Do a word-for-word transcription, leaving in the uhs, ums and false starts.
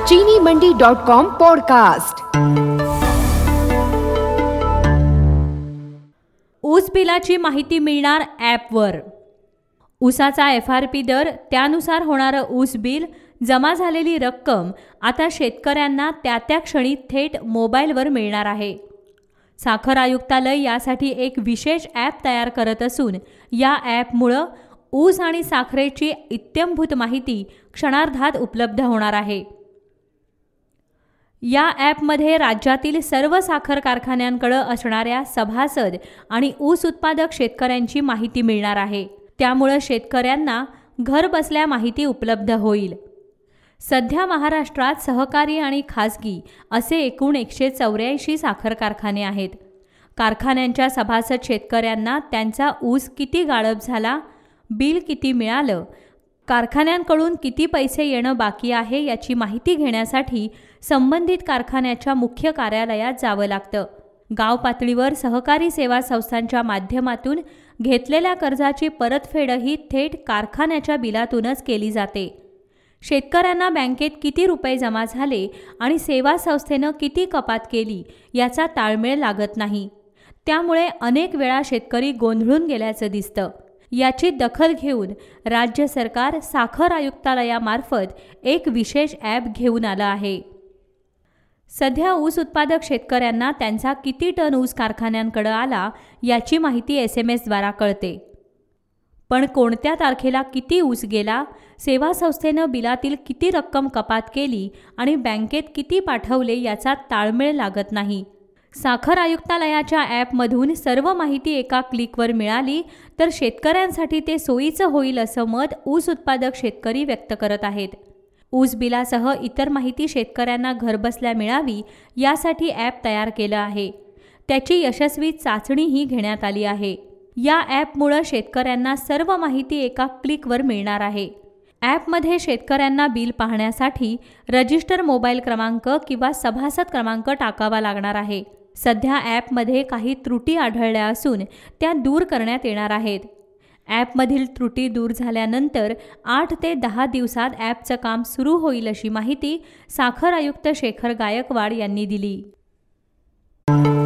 चीनी मंडी dot com podcast. ऊस बिलाची माहिती मिळणार ॲपवर। ऊसाचा एफ आर पी दर, त्यानुसार होणारं ऊस बिल, जमा झालेली रक्कम आता शेतकऱ्यांना त्या त्या क्षणी थेट मोबाईलवर मिळणार आहे। साखर आयुक्तालय यासाठी एक विशेष ॲप तयार करत असून या ॲपमुळं ऊस आणि साखरेची इत्थंभूत माहिती क्षणार्धात उपलब्ध होणार आहे। या ॲपमध्ये राज्यातील सर्व साखर कारखान्यांकडे असणाऱ्या सभासद आणि ऊस उत्पादक शेतकऱ्यांची माहिती मिळणार आहे। त्यामुळे शेतकऱ्यांना घर बसल्या माहिती उपलब्ध होईल। सध्या महाराष्ट्रात सहकारी आणि खासगी असे एकूण एकशे चौऱ्याऐंशी साखर कारखाने आहेत। कारखान्यांच्या सभासद शेतकऱ्यांना त्यांचा ऊस किती गाळप झाला, बिल किती मिळालं, कारखान्यांकडून किती पैसे येणं बाकी आहे याची माहिती घेण्यासाठी संबंधित कारखान्याच्या मुख्य कार्यालयात जावं लागतं। गाव पातळीवर सहकारी सेवा संस्थांच्या माध्यमातून घेतलेल्या कर्जाची परतफेडही थेट कारखान्याच्या बिलातूनच केली जाते। शेतकऱ्यांना बँकेत किती रुपये जमा झाले आणि सेवा संस्थेनं किती कपात केली याचा ताळमेळ लागत नाही। त्यामुळे अनेक वेळा शेतकरी गोंधळून गेल्याचं दिसतं। याची दखल घेऊन राज्य सरकार साखर आयुक्तालयामार्फत एक विशेष ॲप घेऊन आलं आहे। सध्या ऊस उत्पादक शेतकऱ्यांना त्यांचा किती टन ऊस कारखान्यांकडे आला याची माहिती एस एम एसद्वारा कळते, पण कोणत्या तारखेला किती ऊस गेला, सेवा संस्थेनं बिलातील किती रक्कम कपात केली आणि बँकेत किती पाठवले याचा ताळमेळ लागत नाही। साखर आयुक्तालयाच्या ॲपमधून सर्व माहिती एका क्लिकवर मिळाली तर शेतकऱ्यांसाठी ते सोयीचं होईल असं मत ऊस उत्पादक शेतकरी व्यक्त करत आहेत। ऊस बिलासह इतर माहिती शेतकऱ्यांना घरबसल्या मिळावी यासाठी ॲप तयार केलं आहे। त्याची यशस्वी चाचणीही घेण्यात आली आहे। या ॲपमुळे शेतकऱ्यांना सर्व माहिती एका क्लिकवर मिळणार आहे। ॲपमध्ये शेतकऱ्यांना बिल पाहण्यासाठी रजिस्टर मोबाईल क्रमांक किंवा सभासद क्रमांक टाकावा लागणार आहे। सध्या ॲपमध्ये काही त्रुटी आढळल्या असून त्या दूर करण्यात येणार आहेत। ॲपमधील त्रुटी दूर झाल्यानंतर आठ ते दहा दिवसात ॲपचं काम सुरू होईल अशी माहिती साखर आयुक्त शेखर गायकवाड यांनी दिली।